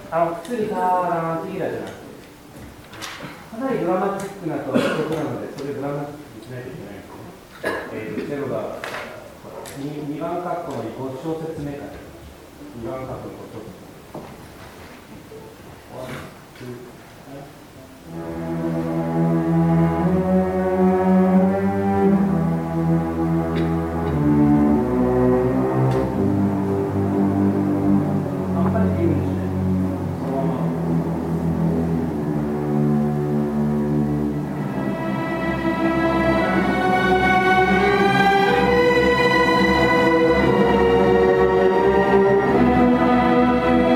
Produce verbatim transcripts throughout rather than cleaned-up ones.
あの、普通にターランティーラじゃなくて、かなりドラマチックな曲なので、それドラマチックにしないといけないんですね。えー、チェロが 2, 2番カッコのご小節目から、にばんカッコのご小節目。 「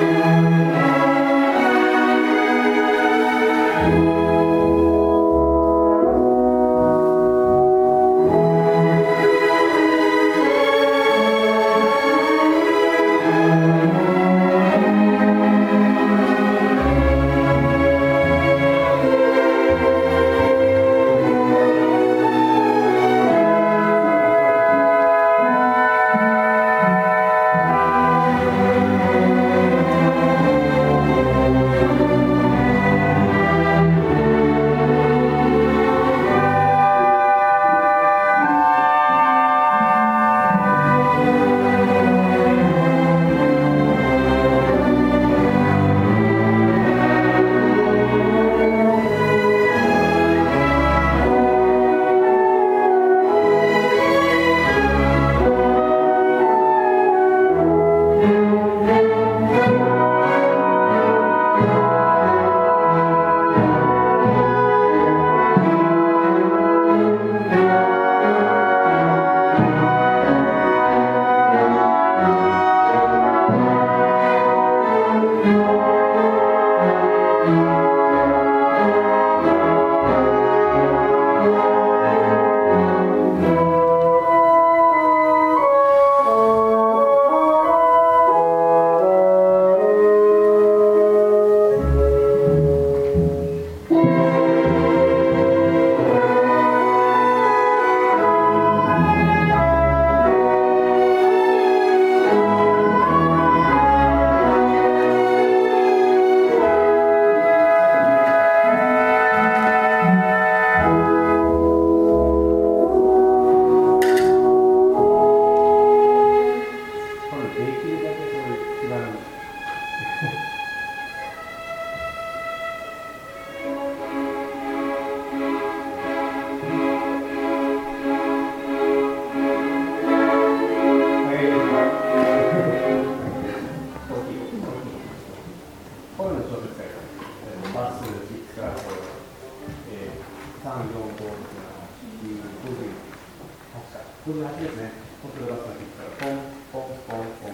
ごじゅうはちですね。コントロールバスができたら、ポン、ポン、ポン、ポン、ポン、ポン。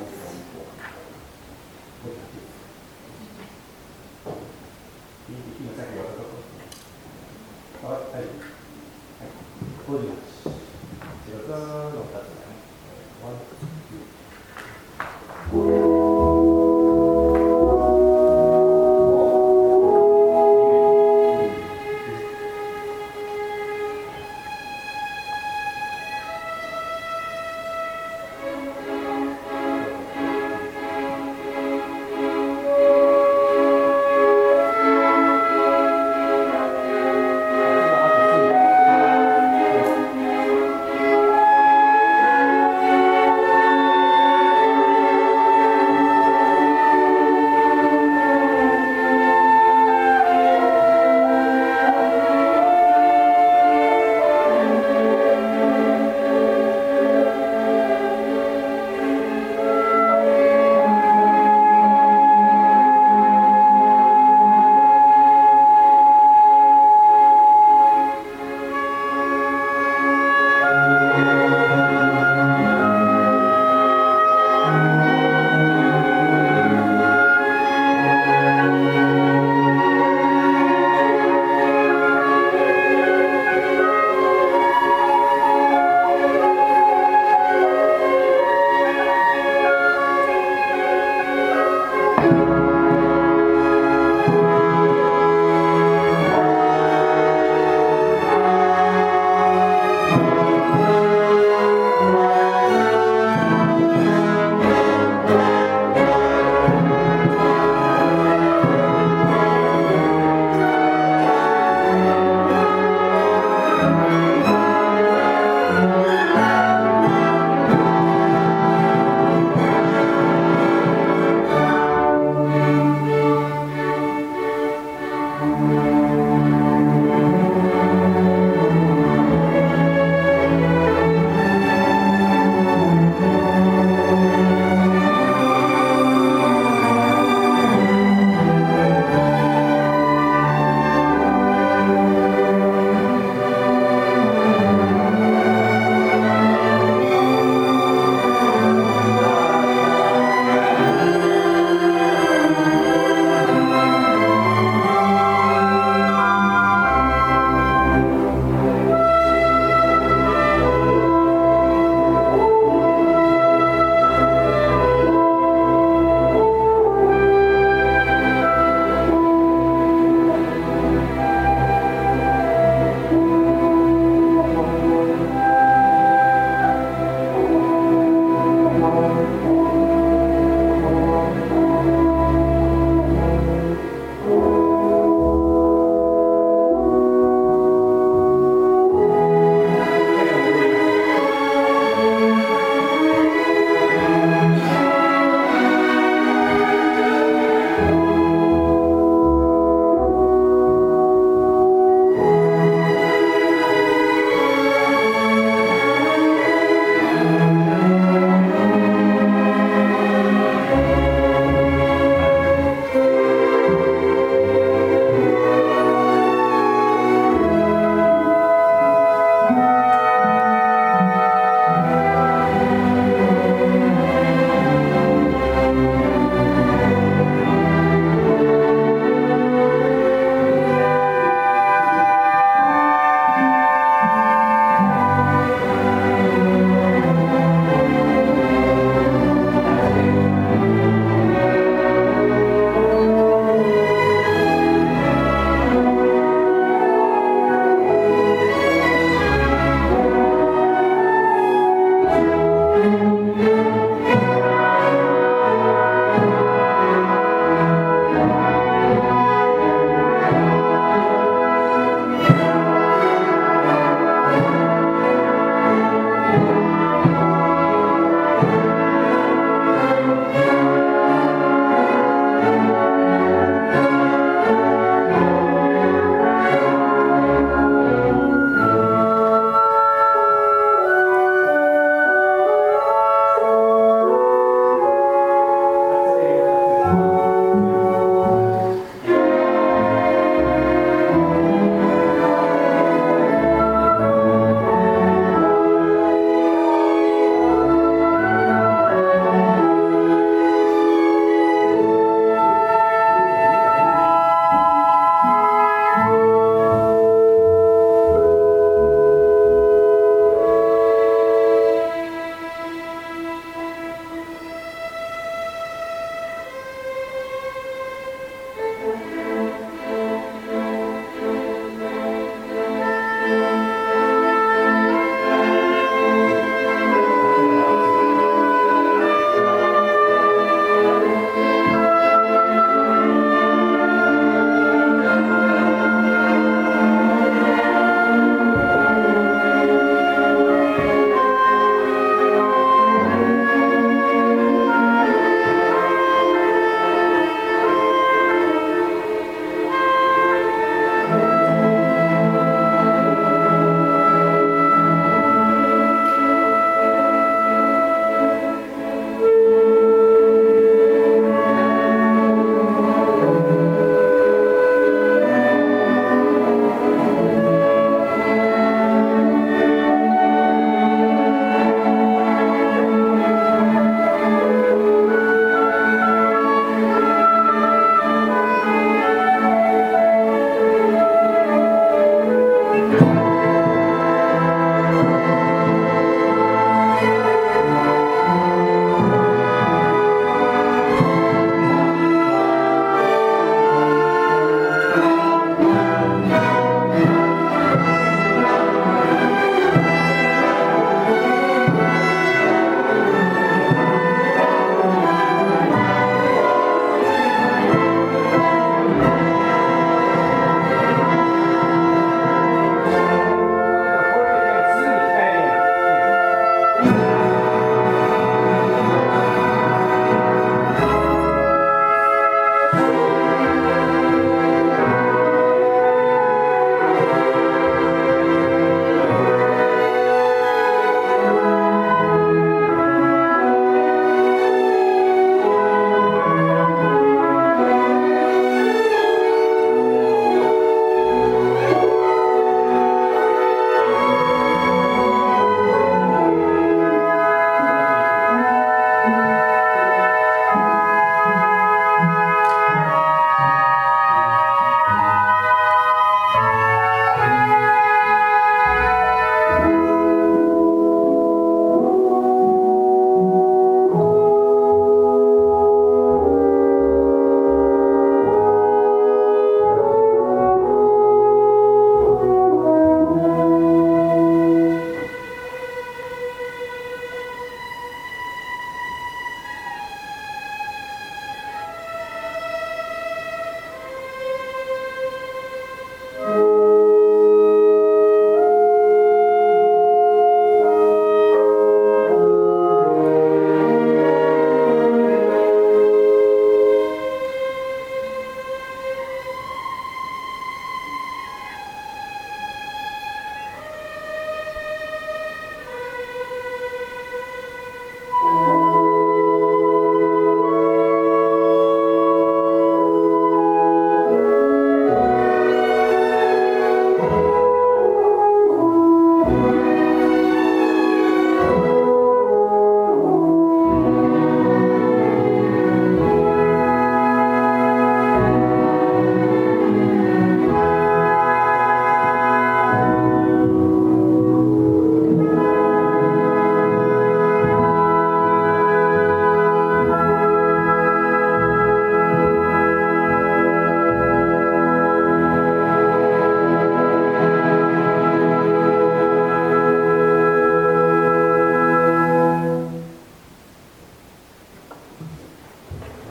ごじゅうはちです。今さっき言われたところ。はい。はい。ごじゅうはち。違う、のふたつだね。ワン、ツー。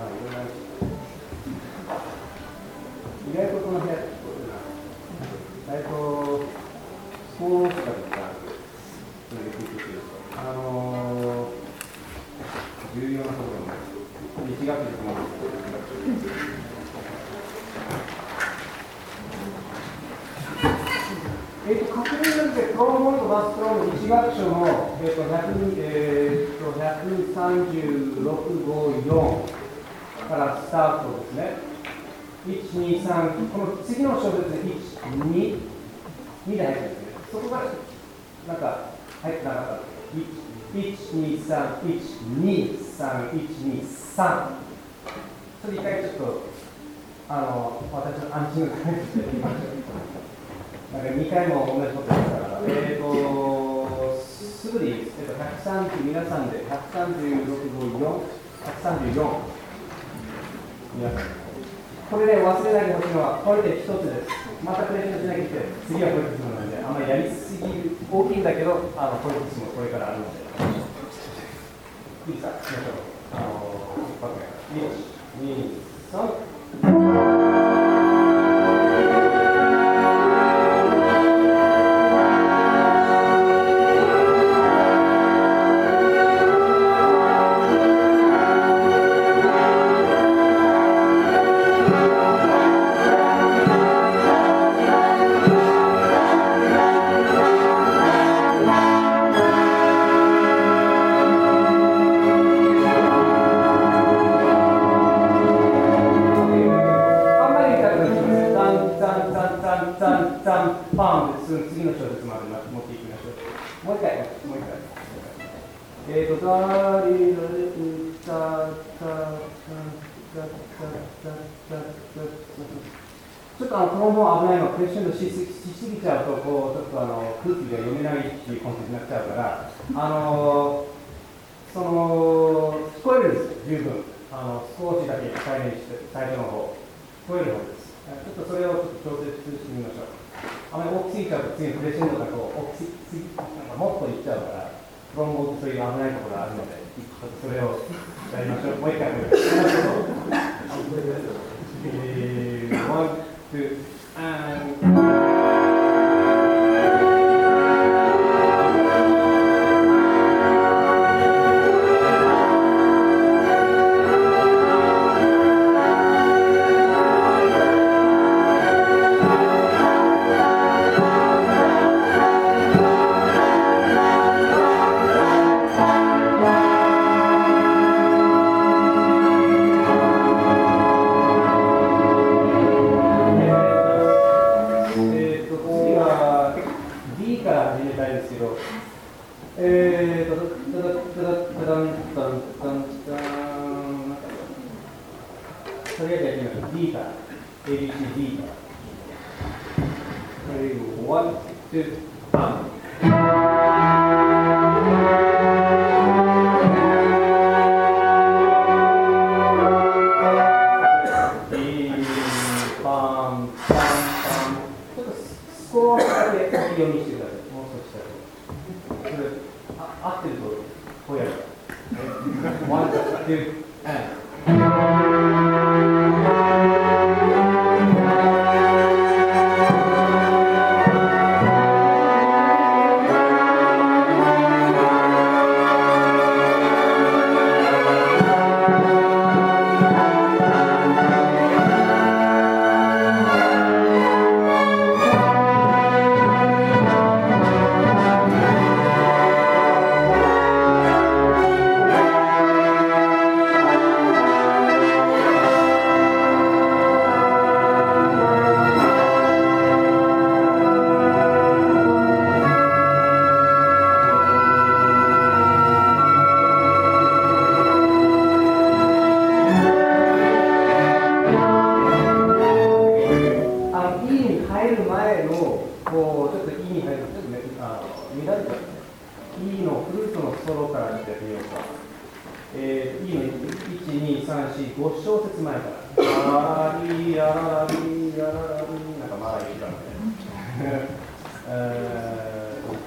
いろいろある意外とこの部屋って意外とスポーツとかとかそれで聞いてくるとあのー、重要なところに日学術もえっと確認なんでプロモートバスプロのいち学書の、えっとえー、とひゃくさんじゅうろくごよんからスタートですね。いち、に、さん、この次の小説でいち、に、にで入ってるんですね。そこがなんか入ってなかった。いち、に、さん、いち、に、さん、いち、に、さん。それ一回ちょっと、あの、私の安心のためにしてみましょう。なんかにかいも同じこと言ったから、えーと、すぐに、えっと、ひゃくさんじゅう、皆さんでひゃくさんじゅうろくごよん、ひゃくさんじゅうよん。皆さん。これで忘れないでほしいのは、これで一つです。またプレゼントしなきゃいけない。次はこれで進むので、あんまりやりすぎる、大きいんだけど、あのこれで進む、これからあるので。いいですか、行きましょう。あの、一発目。いち、に、さん。次の小説まで持っていきましょう。もう一回、もう一回。えーと、だりだりうたたたたたたたちょっとあのこの本危ないのはクレッシェンドしすぎちゃうとこうちょっとあの空気が読めないっていうコンセプトになっちゃうからあのその聞こえるんですよ十分あの少しだけ再現して最初の方聞こえる方です。ちょっとそれをちょっと調節してみましょう。あまり大きすぎちゃうと次のクレッシェンドがこう大きすぎなんかもっといっちゃうからトロンボーってそういう危ないところがあるのでちょっとそれをやりましょう。もう一回もう一回えー、ワン、ツー、and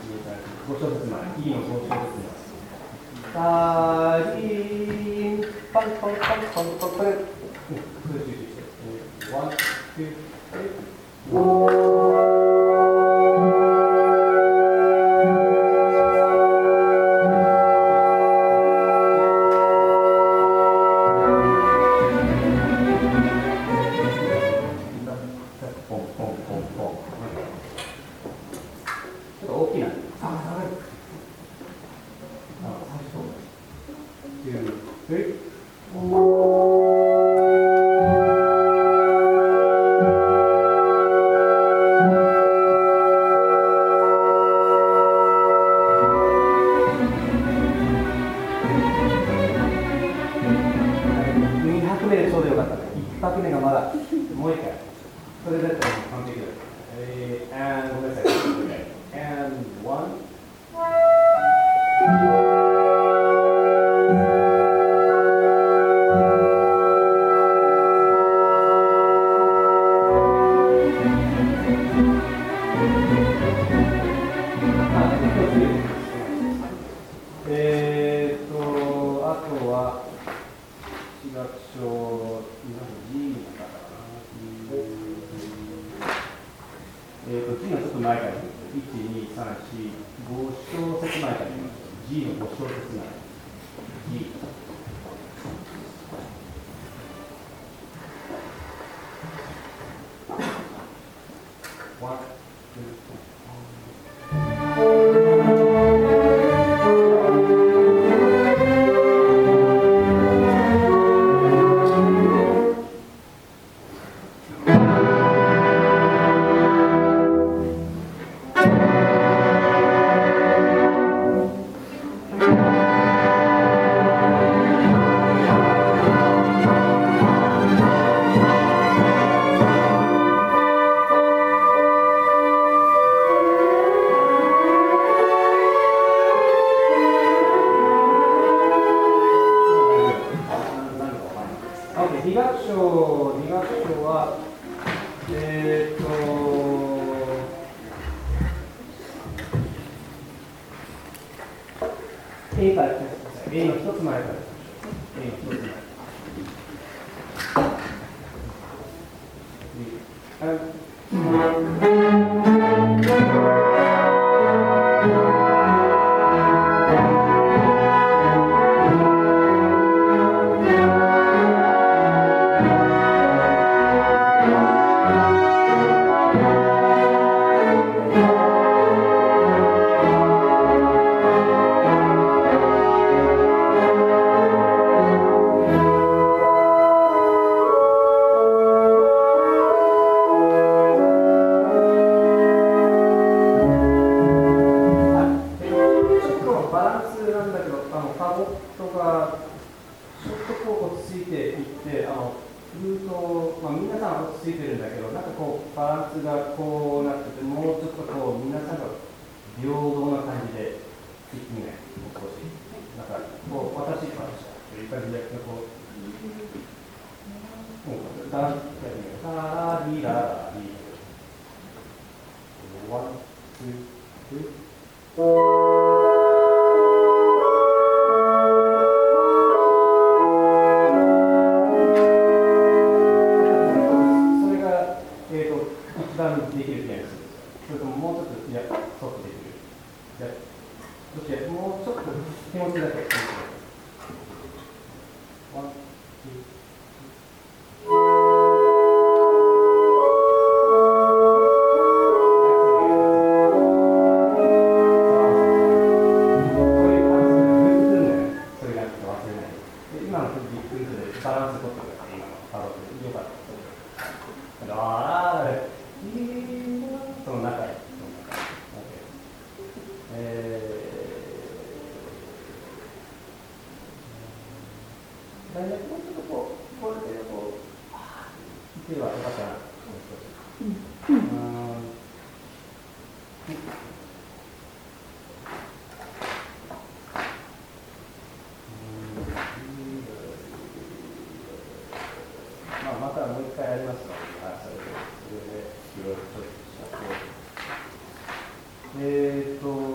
ご小節前、いいのご小節前。 パンパンパンパンパンパン、うん、それ集中して、ワン、ツー、スリー。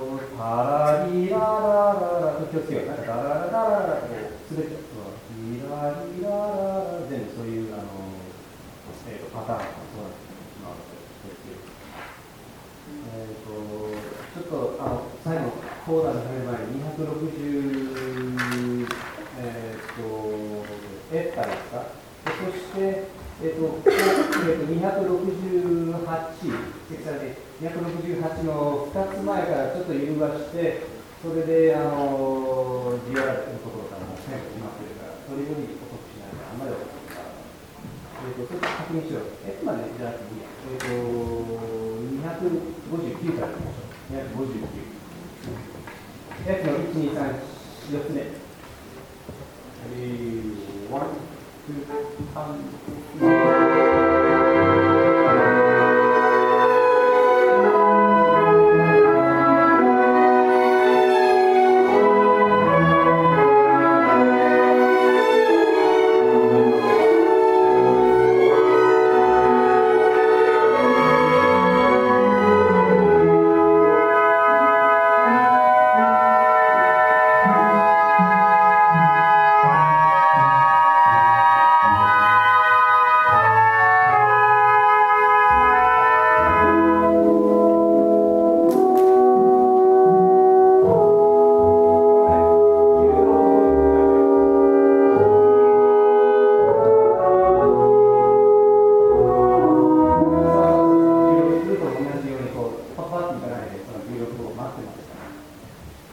ラララララと気をつけよう。なんかダララララララと滑っちゃう。リラして、えーとここえー、とにひゃくろくじゅうはち、にひゃくろくじゅうはちのふたつまえからちょっと揺るがして、それで、あのー、ジオラのところからもう線が決まってるから、それより遅くしないとあんまり遅くなる。えーと、ちょっと確認しよう。F までじゃなくていいや。えーと、にひゃくごじゅうきゅうからいきましょう。にひゃくごじゅうきゅう。F のいち、に、さん、よっつめ。えー、ワン、ツー、スリー。